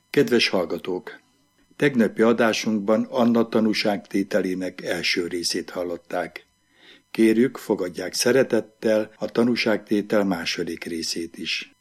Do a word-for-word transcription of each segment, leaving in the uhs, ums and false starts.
Kedves hallgatók! Tegnapi adásunkban Anna tanúságtételének első részét hallották. Kérjük, fogadják szeretettel a tanúságtétel második részét is.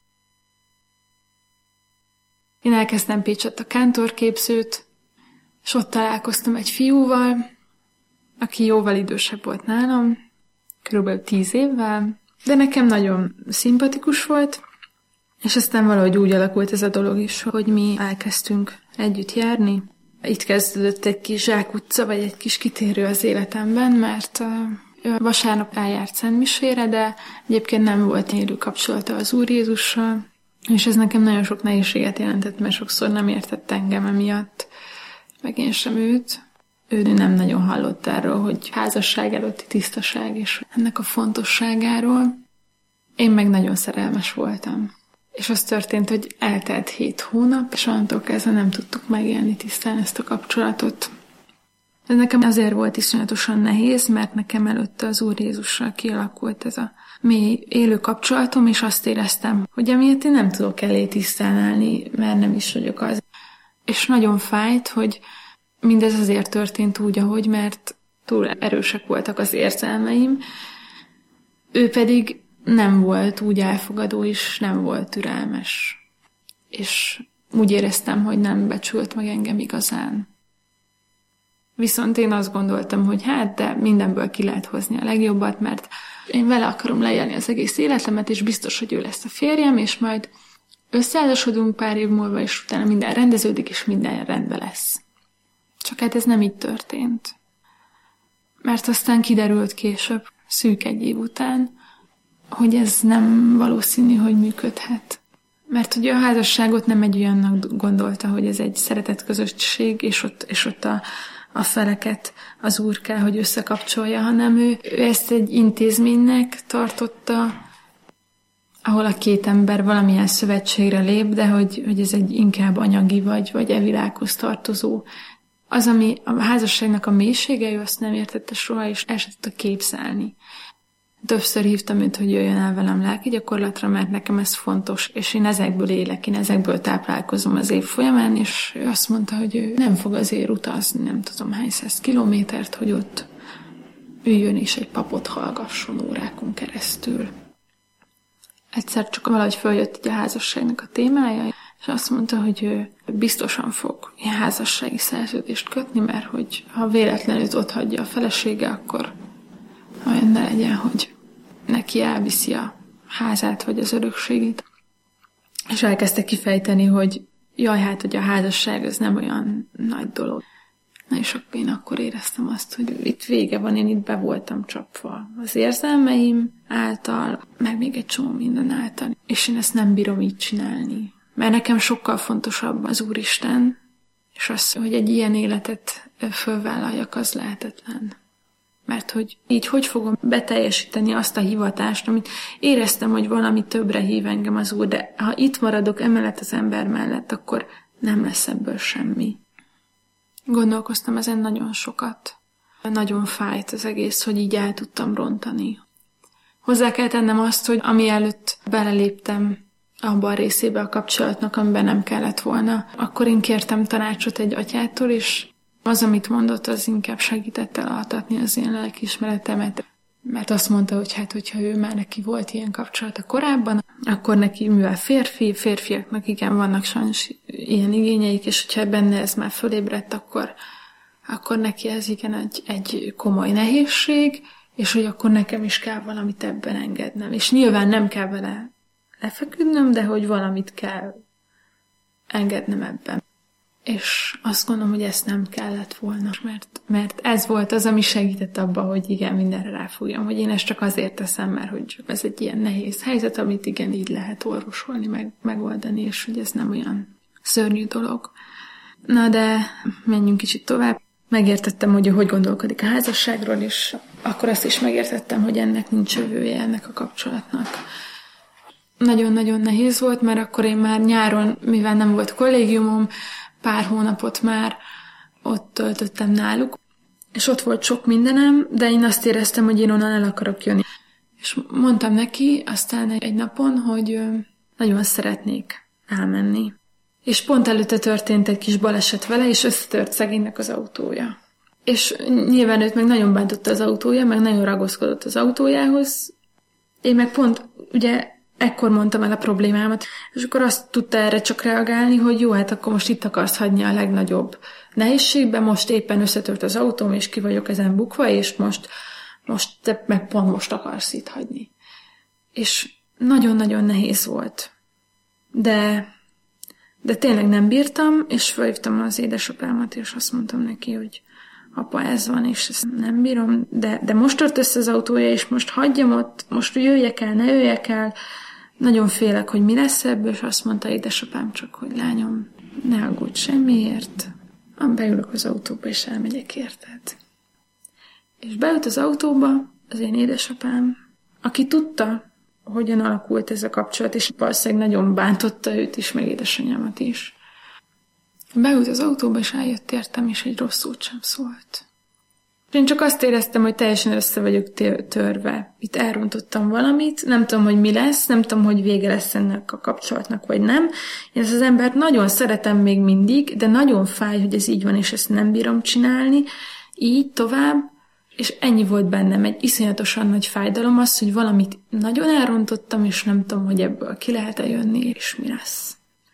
Én elkezdtem Pécsett a kántorképzőt, és ott találkoztam egy fiúval, aki jóval idősebb volt nálam, körülbelül tíz évvel, de nekem nagyon szimpatikus volt, és aztán valahogy úgy alakult ez a dolog is, hogy mi elkezdtünk együtt járni. Itt kezdődött egy kis zsákutca, vagy egy kis kitérő az életemben, mert ő vasárnap eljárt szentmisére, de egyébként nem volt élő kapcsolata az Úr Jézussal, és ez nekem nagyon sok nehézséget jelentett, mert sokszor nem értett engem emiatt, meg én sem őt. Ő nem nagyon hallott erről, hogy házasság előtti tisztaság, és ennek a fontosságáról. Én meg nagyon szerelmes voltam. És az történt, hogy eltelt hét hónap, és onnantól kezdve nem tudtuk megélni tisztán ezt a kapcsolatot. Ez nekem azért volt iszonyatosan nehéz, mert nekem előtte az Úr Jézussal kialakult ez a mély élő kapcsolatom, és azt éreztem, hogy amiért én nem tudok elé tisztán állni, mert nem is vagyok az. És nagyon fájt, hogy mindez azért történt úgy, ahogy, mert túl erősek voltak az érzelmeim, ő pedig nem volt úgy elfogadó, és nem volt türelmes. És úgy éreztem, hogy nem becsült meg engem igazán. Viszont én azt gondoltam, hogy hát, de mindenből ki lehet hozni a legjobbat, mert én vele akarom leélni az egész életemet, és biztos, hogy ő lesz a férjem, és majd összeházasodunk pár év múlva, és utána minden rendeződik, és minden rendben lesz. Csak hát ez nem így történt. Mert aztán kiderült később, szűk egy év után, hogy ez nem valószínű, hogy működhet. Mert ugye a házasságot nem egy olyannak gondolta, hogy ez egy szeretett közösség, és ott, és ott a, a feleket az Úr kell, hogy összekapcsolja, hanem ő, ő ezt egy intézménynek tartotta, ahol a két ember valamilyen szövetségre lép, de hogy, hogy ez egy inkább anyagi vagy, vagy e világhoz tartozó. Az, ami a házasságnak a mélysége, ő azt nem értette soha, és el sem tudta képzelni. Többször hívtam őt, hogy jöjjön el velem lelki gyakorlatra, mert nekem ez fontos, és én ezekből élek, én ezekből táplálkozom az év folyamán, és ő azt mondta, hogy ő nem fog azért utazni, nem tudom hány száz kilométert, hogy ott üljön és egy papot hallgasson órákon keresztül. Egyszer csak valahogy följött így a házasságnak a témája, és azt mondta, hogy ő biztosan fog ilyen házassági szerződést kötni, mert hogy ha véletlenül ott hagyja a felesége, akkor olyan ne legyen, hogy neki elviszi a házát, vagy az örökségét. És elkezdte kifejteni, hogy jaj, hát, hogy a házasság az nem olyan nagy dolog. Na és akkor én akkor éreztem azt, hogy itt vége van, én itt be voltam csapva az érzelmeim által, meg még egy csomó minden által. És én ezt nem bírom így csinálni. Mert nekem sokkal fontosabb az Úristen, és az, hogy egy ilyen életet fölvállaljak, az lehetetlen. Mert hogy így hogy fogom beteljesíteni azt a hivatást, amit éreztem, hogy valami többre hív engem az Úr, de ha itt maradok emellett az ember mellett, akkor nem lesz ebből semmi. Gondolkoztam ezen nagyon sokat. Nagyon fájt az egész, hogy így el tudtam rontani. Hozzá kell tennem azt, hogy ami előtt beleléptem abban a részébe a kapcsolatnak, amiben nem kellett volna, akkor én kértem tanácsot egy atyától, és az, amit mondott, az inkább segített elaltatni az én lelkiismeretemet. Mert azt mondta, hogy hát, hogyha ő már neki volt ilyen kapcsolata korábban, akkor neki, mivel férfi, férfiaknak igen, vannak sajnos ilyen igényeik, és hogyha benne ez már fölébredt, akkor, akkor neki ez igen egy, egy komoly nehézség, és hogy akkor nekem is kell valamit ebben engednem. És nyilván nem kell vele lefeküdnöm, de hogy valamit kell engednem ebben. És azt gondolom, hogy ezt nem kellett volna, mert, mert ez volt az, ami segített abba, hogy igen, mindenre ráfogjam, hogy én ezt csak azért teszem, mert hogy ez egy ilyen nehéz helyzet, amit igen, így lehet orvosolni, meg, megoldani, és hogy ez nem olyan szörnyű dolog. Na de menjünk kicsit tovább. Megértettem, hogy ő hogy gondolkodik a házasságról, és akkor azt is megértettem, hogy ennek nincs jövője, ennek a kapcsolatnak. Nagyon-nagyon nehéz volt, mert akkor én már nyáron, mivel nem volt kollégiumom, pár hónapot már ott töltöttem náluk, és ott volt sok mindenem, de én azt éreztem, hogy én onnan el akarok jönni. És mondtam neki aztán egy napon, hogy nagyon szeretnék elmenni. és pont előtte történt egy kis baleset vele, és összetört szegénynek az autója. És nyilván őt meg nagyon bántotta az autója, meg nagyon ragaszkodott az autójához. Én meg pont, ugye, ekkor mondtam el a problémámat, és akkor azt tudta erre csak reagálni, hogy jó, hát akkor most itt akarsz hagyni a legnagyobb nehézségbe, most éppen összetört az autóm, és ki vagyok ezen bukva, és most, most te meg pont most akarsz itt hagyni. És nagyon-nagyon nehéz volt. De, de tényleg nem bírtam, és felhívtam az édesapámat, és azt mondtam neki, hogy apa, ez van, és ezt nem bírom, de, de most tört össze az autója, és most hagyjam ott, most jöjjek el, ne jöjjek el. Nagyon félek, hogy mi lesz ebből, és azt mondta édesapám csak, hogy lányom, ne aggódj semmiért. Beülök az autóba, és elmegyek, érted? És beült az autóba az én édesapám, aki tudta, hogyan alakult ez a kapcsolat, és valószínűleg nagyon bántotta őt is, meg édesanyámat is. Beült az autóba, és eljött értem, és egy rossz szót sem szólt. Én csak azt éreztem, hogy teljesen össze vagyok törve. Itt elrontottam valamit, nem tudom, hogy mi lesz, nem tudom, hogy vége lesz ennek a kapcsolatnak, vagy nem. Én ezt az embert nagyon szeretem még mindig, de nagyon fáj, hogy ez így van, és ezt nem bírom csinálni. Így tovább, és ennyi volt bennem, egy iszonyatosan nagy fájdalom az, hogy valamit nagyon elrontottam, és nem tudom, hogy ebből ki lehet-e jönni, és mi lesz.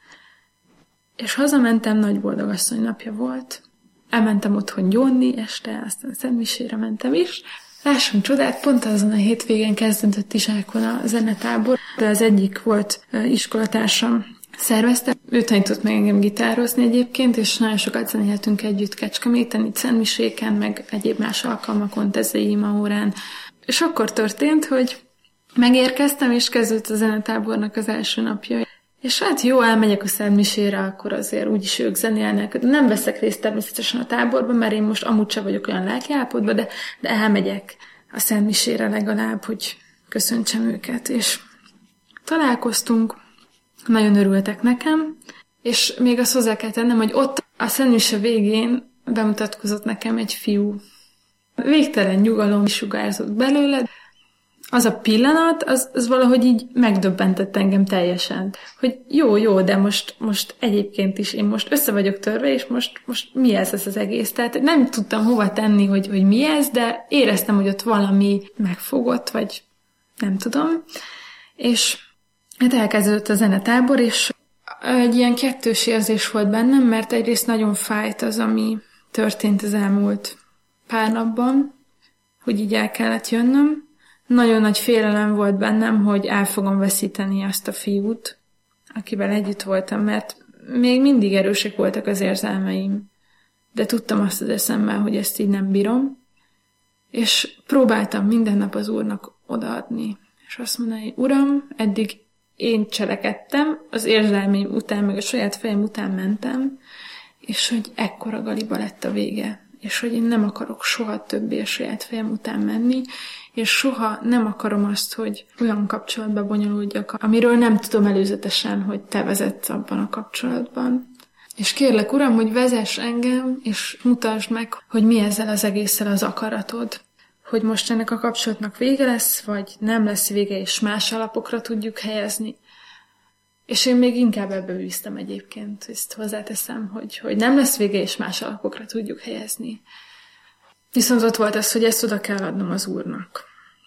És hazamentem, nagy boldogasszony napja volt. Elmentem otthon gyónni este, aztán szentmisére mentem is. Lássunk csodát, pont azon a hétvégén kezdődött Izsákon a zenetábor, de az egyik volt iskolatársam szervezte. Ő tanított meg engem gitározni egyébként, és nagyon sokat zenéltünk együtt Kecskeméten, itt szentmiséken, meg egyéb más alkalmakon, tezei imaórán. És akkor történt, hogy megérkeztem, és kezdődött a zenetábornak az első napja. És hát jó, elmegyek a szentmisére, akkor azért úgyis ők zenélnek. Nem veszek részt természetesen a táborban, mert én most amúgy sem vagyok olyan lelkiállapotban, de, de elmegyek a szentmisére legalább, hogy köszöntsem őket. És találkoztunk, nagyon örültek nekem, és még azt hozzá kell tennem, hogy ott a szentmise végén bemutatkozott nekem egy fiú. Végtelen nyugalom sugárzott belőle. Az a pillanat, az, az valahogy így megdöbbentett engem teljesen. Hogy jó, jó, de most, most egyébként is én most össze vagyok törve, és most, most mi ez, ez az egész. Tehát nem tudtam hova tenni, hogy, hogy mi ez, de éreztem, hogy ott valami megfogott, vagy nem tudom. És hát elkezdődött a zenetábor, és egy ilyen kettős érzés volt bennem, mert egyrészt nagyon fájt az, ami történt az elmúlt pár napban, hogy így el kellett jönnöm. Nagyon nagy félelem volt bennem, hogy el fogom veszíteni azt a fiút, akivel együtt voltam, mert még mindig erősek voltak az érzelmeim, de tudtam azt az eszemmel, hogy ezt így nem bírom, és próbáltam minden nap az Úrnak odaadni, és azt mondani, hogy Uram, eddig én cselekedtem, az érzelmeim után, meg a saját fejem után mentem, és hogy ekkora galiba lett a vége, és hogy én nem akarok soha többé a saját fejem után menni, és soha nem akarom azt, hogy olyan kapcsolatba bonyolódjak, amiről nem tudom előzetesen, hogy te vezetsz abban a kapcsolatban. És kérlek, Uram, hogy vezess engem, és mutasd meg, hogy mi ezzel az egésszel az akaratod. Hogy most ennek a kapcsolatnak vége lesz, vagy nem lesz vége, és más alapokra tudjuk helyezni. És én még inkább ebbe bíztam egyébként, ezt hozzáteszem, hogy, hogy nem lesz vége, és más alapokra tudjuk helyezni. Viszont ott volt az, hogy ezt oda kell adnom az Úrnak.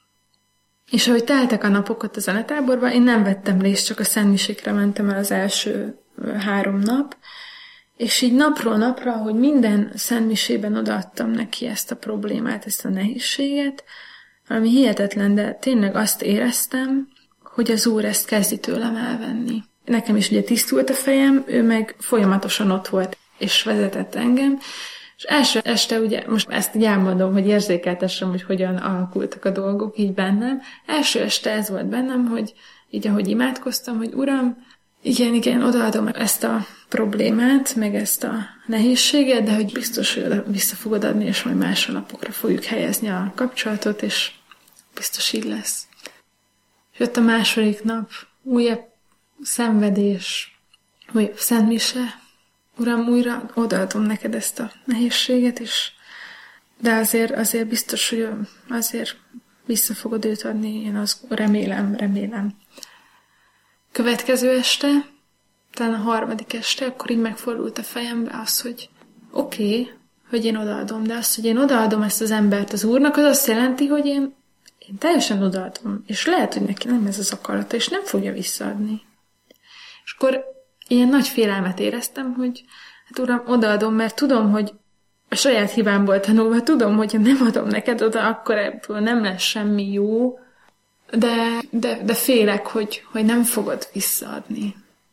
És ahogy teltek a napok ott a zenetáborban, én nem vettem részt, csak a szentmisékre mentem el az első három nap, és így napról napra, hogy minden szentmisében odaadtam neki ezt a problémát, ezt a nehézséget, valami hihetetlen, de tényleg azt éreztem, hogy az Úr ezt kezdi tőlem elvenni. Nekem is ugye tisztult a fejem, ő meg folyamatosan ott volt, és vezetett engem, és első este, ugye, most ezt így elmondom, hogy érzékeltessem, hogy hogyan alakultak a dolgok így bennem. Első este ez volt bennem, hogy így ahogy imádkoztam, hogy Uram, igen, igen, odaadom ezt a problémát, meg ezt a nehézséget, de hogy biztos, hogy vissza fogod adni, és majd más napokra fogjuk helyezni a kapcsolatot, és biztos így lesz. És jött a második nap, újabb szenvedés, újabb szentmise. Uram, újra odaadom neked ezt a nehézséget, és de azért, azért biztos, hogy azért vissza fogod őt adni, én azt remélem, remélem. Következő este talán a harmadik este, akkor így megfordult a fejembe az, hogy oké, okay, hogy én odaadom, de az, hogy én odaadom ezt az embert az Úrnak, az azt jelenti, hogy én, én teljesen odaadom, és lehet, hogy neki nem ez az akarata, és nem fogja visszaadni. És akkor ilyen nagy félelmet éreztem, hogy hát Uram, odaadom, mert tudom, hogy a saját hibámból tanulva tudom, hogy ha nem adom neked oda, akkor ebből nem lesz semmi jó, de, de, de félek, hogy, hogy nem fogod visszaadni.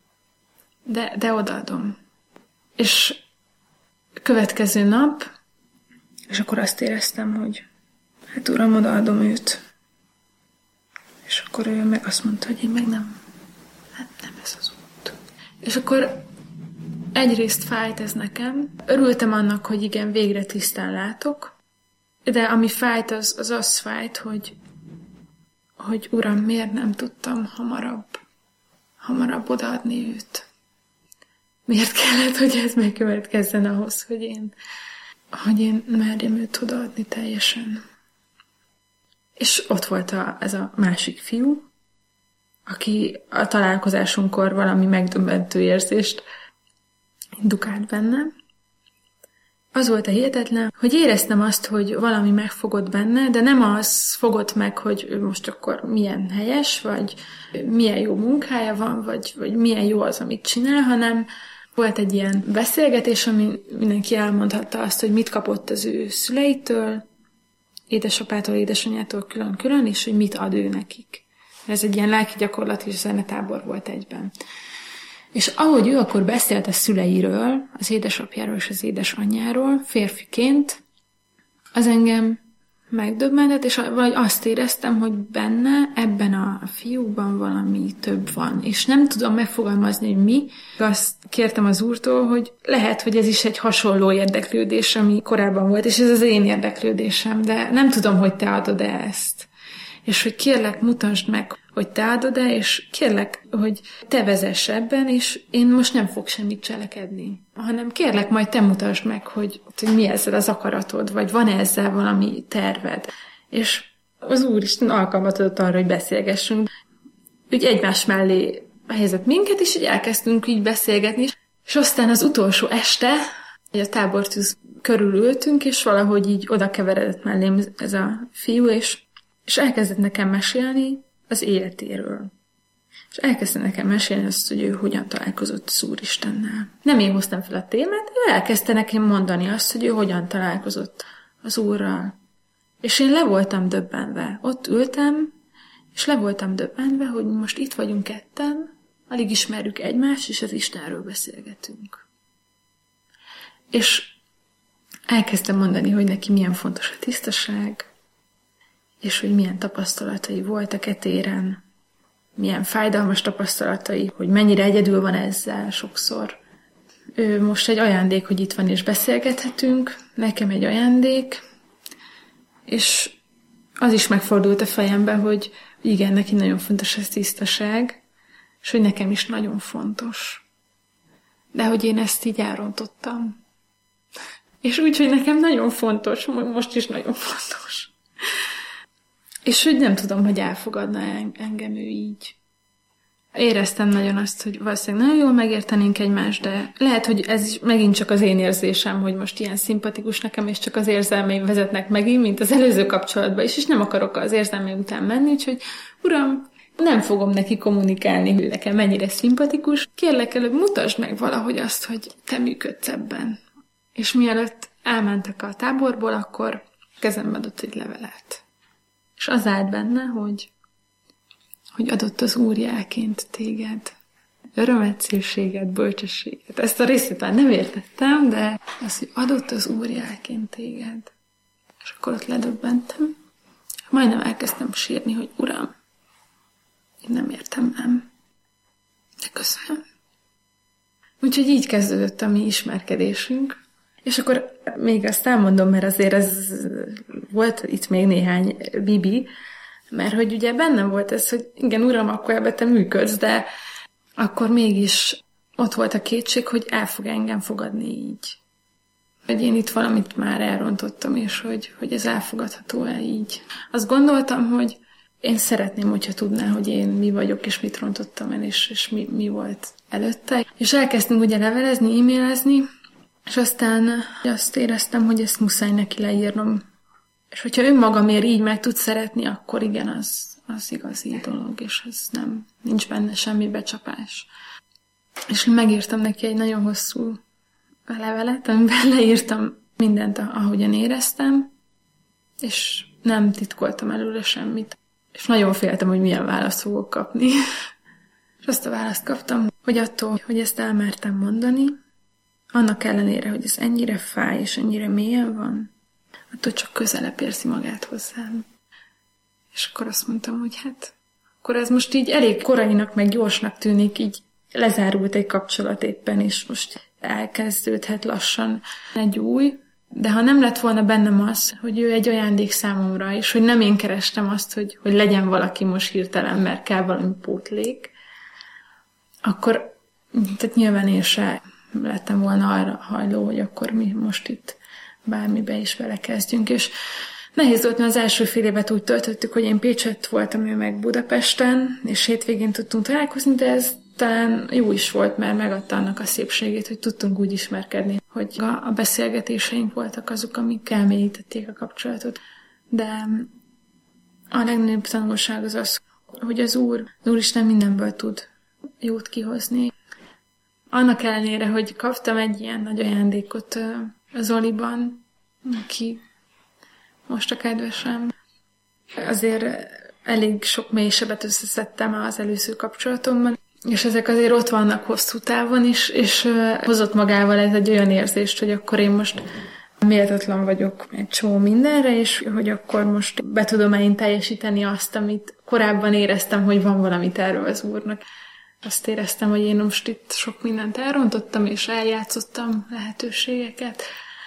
De, de odaadom. És következő nap, és akkor azt éreztem, hogy hát Uram, odaadom őt. És akkor ő meg azt mondta, hogy én meg nem, hát nem ez az út. És akkor egyrészt fájt ez nekem. Örültem annak, hogy igen, végre tisztán látok, de ami fájt, az az, az fájt, hogy, hogy Uram, miért nem tudtam hamarabb, hamarabb odaadni őt. Miért kellett, hogy ez megkövetkezzen ahhoz, hogy én, hogy én merjem őt odaadni teljesen. És ott volt a, ez a másik fiú, aki a találkozásunkkor valami megdöbbentő érzést indukált bennem. Az volt a hihetetlen, hogy éreztem azt, hogy valami megfogott benne, de nem az fogott meg, hogy ő most akkor milyen helyes, vagy milyen jó munkája van, vagy, vagy milyen jó az, amit csinál, hanem volt egy ilyen beszélgetés, ami mindenki elmondhatta azt, hogy mit kapott az ő szüleitől, édesapától, édesanyjától külön-külön, és hogy mit ad ő nekik. Ez egy ilyen lelki gyakorlat és zenetábor volt egyben. És ahogy ő akkor beszélt a szüleiről, az édesapjáról és az édesanyjáról, férfiként, az engem megdöbbentett, és vagy azt éreztem, hogy benne, ebben a fiúban valami több van. És nem tudom megfogalmazni, hogy mi. Azt kértem az Úrtól, hogy lehet, hogy ez is egy hasonló érdeklődés, ami korábban volt, és ez az én érdeklődésem, de nem tudom, hogy te adod-e ezt. És hogy kérlek, mutasd meg, hogy te adod-e, és kérlek, hogy te vezess ebben, és én most nem fog semmit cselekedni. Hanem kérlek, majd te mutasd meg, hogy, hogy mi ezzel az akaratod, vagy van-e ezzel valami terved. És az Úristen alkalmat adott arra, hogy beszélgessünk. Úgy egymás mellé helyezett minket, és így elkezdtünk így beszélgetni. És aztán az utolsó este, hogy a tábortűz körül ültünk, és valahogy így oda keveredett mellém ez a fiú, és És elkezdett nekem mesélni az életéről. És elkezdte nekem mesélni azt, hogy ő hogyan találkozott az Úristennel. Nem én hoztam fel a témát, ő elkezdte nekem mondani azt, hogy ő hogyan találkozott az Úrral. És én le voltam döbbenve. Ott ültem, és le voltam döbbenve, hogy most itt vagyunk ketten, alig ismerjük egymást, és az Istenről beszélgetünk. És elkezdtem mondani, hogy neki milyen fontos a tisztaság, és hogy milyen tapasztalatai voltak e téren, milyen fájdalmas tapasztalatai, hogy mennyire egyedül van ezzel sokszor. Ő most egy ajándék, hogy itt van és beszélgethetünk, nekem egy ajándék, és az is megfordult a fejembe, hogy igen, neki nagyon fontos ez tisztaság, és hogy nekem is nagyon fontos. De hogy én ezt így elrontottam. És úgy, hogy nekem nagyon fontos, most is nagyon fontos. És hogy nem tudom, hogy elfogadna engem ő így. Éreztem nagyon azt, hogy valószínűleg nagyon jól megértenénk egymást, de lehet, hogy ez is megint csak az én érzésem, hogy most ilyen szimpatikus nekem, és csak az érzelmeim vezetnek megint, mint az előző kapcsolatban is, és nem akarok az érzelmeim után menni, úgyhogy Uram, nem fogom neki kommunikálni, hogy nekem mennyire szimpatikus. Kérlek, előbb mutasd meg valahogy azt, hogy te működsz ebben. És mielőtt elmentek a táborból, akkor kezembe adott egy levelet. És az állt benne, hogy, hogy adott az Úr jelként téged. Örömet, szépséget, bölcsességet. Ezt a részét már nem értettem, de az, hogy adott az Úr jelként téged. És akkor ott ledöbbentem. Majdnem elkezdtem sírni, hogy Uram, én nem értem, nem. De köszönöm. Úgyhogy így kezdődött a mi ismerkedésünk. És akkor még azt elmondom, mert azért ez volt itt még néhány bibi, mert hogy ugye bennem volt ez, hogy igen, Uram, akkor ebben te működsz, de akkor mégis ott volt a kétség, hogy el fog engem fogadni így. Hogy én itt valamit már elrontottam, és hogy, hogy ez elfogadható-e így. Azt gondoltam, hogy én szeretném, hogyha tudná, hogy én mi vagyok, és mit rontottam el, és, és mi, mi volt előtte. És elkezdtünk ugye levelezni, e-mailezni, és aztán azt éreztem, hogy ezt muszáj neki leírnom. És hogyha önmagamért így meg tud szeretni, akkor igen, az, az igazi dolog, és ez nem, nincs benne semmi becsapás. És megírtam neki egy nagyon hosszú levelet, amiben leírtam mindent, ahogyan éreztem, és nem titkoltam előle semmit. És nagyon féltem, hogy milyen választ fogok kapni. És azt a választ kaptam, hogy attól, hogy ezt elmertem mondani, annak ellenére, hogy ez ennyire fáj, és ennyire mélyen van, attól csak közelebb érzi magát hozzám. És akkor azt mondtam, hogy hát, akkor ez most így elég korainak, meg gyorsnak tűnik, így lezárult egy kapcsolat éppen, és most elkezdődhet lassan egy új, de ha nem lett volna bennem az, hogy ő egy ajándék számomra, és hogy nem én kerestem azt, hogy, hogy legyen valaki most hirtelen, mert kell valami pótlék, akkor tehát nyilván én se lettem volna arra hajló, hogy akkor mi most itt bármibe is belekezdjünk, és nehéz volt, mert az első fél évet úgy töltöttük, hogy én Pécsett voltam, ő meg Budapesten, és hétvégén tudtunk találkozni, de ez talán jó is volt, mert megadta annak a szépségét, hogy tudtunk úgy ismerkedni, hogy a beszélgetéseink voltak azok, amik elmélyítették a kapcsolatot. De a legnagyobb tanulság az az, hogy az Úr, az Úristen mindenből tud jót kihozni. Annak ellenére, hogy kaptam egy ilyen nagy ajándékot Zoliban, aki most a kedvesem, azért elég sok mélyesebbet összeszedtem az előző kapcsolatomban, és ezek azért ott vannak hosszú távon is, és hozott magával ez egy olyan érzést, hogy akkor én most méltatlan vagyok egy csomó mindenre, és hogy akkor most be tudom-e én teljesíteni azt, amit korábban éreztem, hogy van valami terve az Úrnak. Azt éreztem, hogy én most itt sok mindent elrontottam, és eljátszottam lehetőségeket.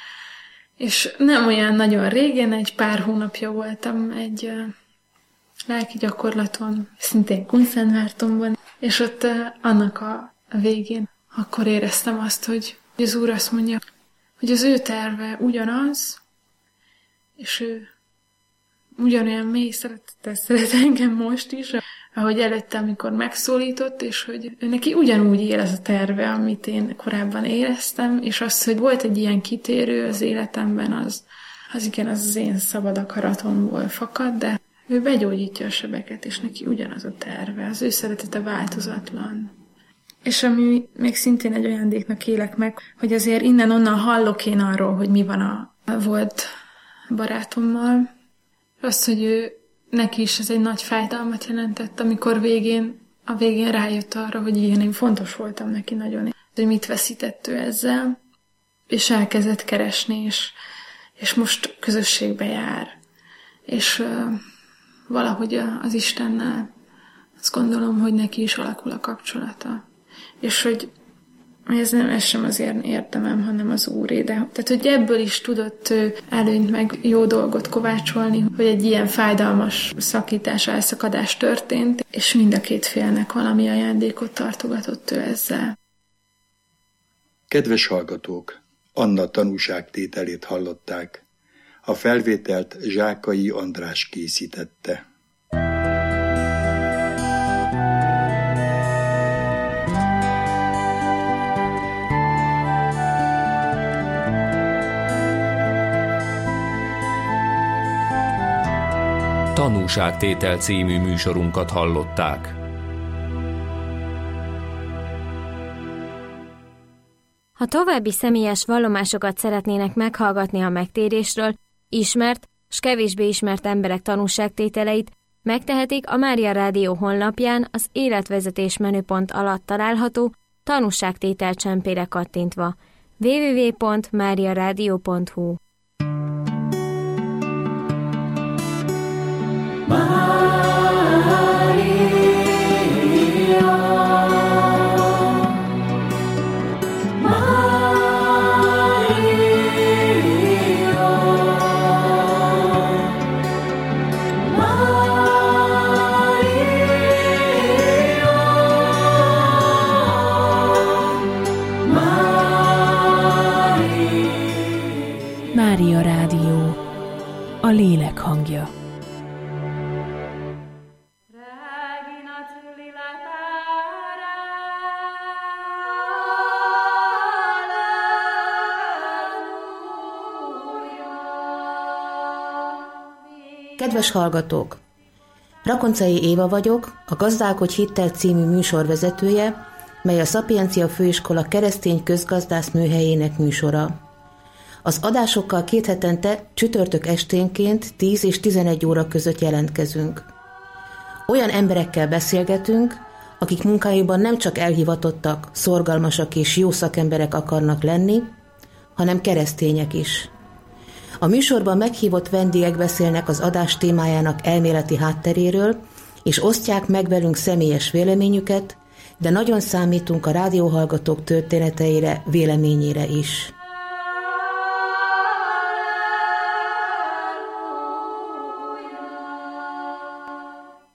És nem olyan nagyon régen, egy pár hónapja voltam egy uh, lelki gyakorlaton, szintén Kunszentmártonban, és ott uh, annak a, a végén akkor éreztem azt, hogy az Úr azt mondja, hogy az ő terve ugyanaz, és ő ugyanolyan mély szeretettel szeret engem most is, ahogy előtte, amikor megszólított, és hogy ő neki ugyanúgy él ez a terve, amit én korábban éreztem, és az, hogy volt egy ilyen kitérő az életemben, az, az igen, az az én szabad akaratomból fakad, de ő begyógyítja a sebeket, és neki ugyanaz a terve, az ő szeretete változatlan. És ami még szintén egy ajándéknak élek meg, hogy azért innen-onnan hallok én arról, hogy mi van a, a volt barátommal, az, hogy ő neki is ez egy nagy fájdalmat jelentett, amikor végén, a végén rájött arra, hogy igen, én fontos voltam neki nagyon, hogy mit veszített ő ezzel, és elkezdett keresni, és, és most közösségbe jár. És uh, valahogy az Istennel azt gondolom, hogy neki is alakul a kapcsolata. És hogy ez nem ez sem az érdemem, hanem az Úré. De, tehát, hogy ebből is tudott előnyt meg jó dolgot kovácsolni, hogy egy ilyen fájdalmas szakítás, elszakadás történt, és mind a két félnek valami ajándékot tartogatott ő ezzel. Kedves hallgatók, Anna tanúságtételét hallották. A felvételt Zsákai András készítette. Tanúságtétel című műsorunkat hallották. Ha további személyes vallomásokat szeretnének meghallgatni a megtérésről, ismert s kevésbé ismert emberek tanúságtételeit, megtehetik a Mária Rádió honlapján az életvezetés menüpont alatt található tanúságtétel csempére kattintva. double-u double-u double-u pont mária rádió pont hu Mária Rádió, a lélek hangja. Kedves hallgatók! Rakoncai Éva vagyok, a Gazdálkodj Hittel című műsor vezetője, mely a Szapiencia Főiskola keresztény közgazdász műhelyének műsora. Az adásokkal két hetente csütörtök esténként tíz és tizenegy óra között jelentkezünk. Olyan emberekkel beszélgetünk, akik munkájukban nem csak elhivatottak, szorgalmasak és jó szakemberek akarnak lenni, hanem keresztények is. A műsorban meghívott vendégek beszélnek az adás témájának elméleti hátteréről, és osztják meg velünk személyes véleményüket, de nagyon számítunk a rádióhallgatók történeteire, véleményére is.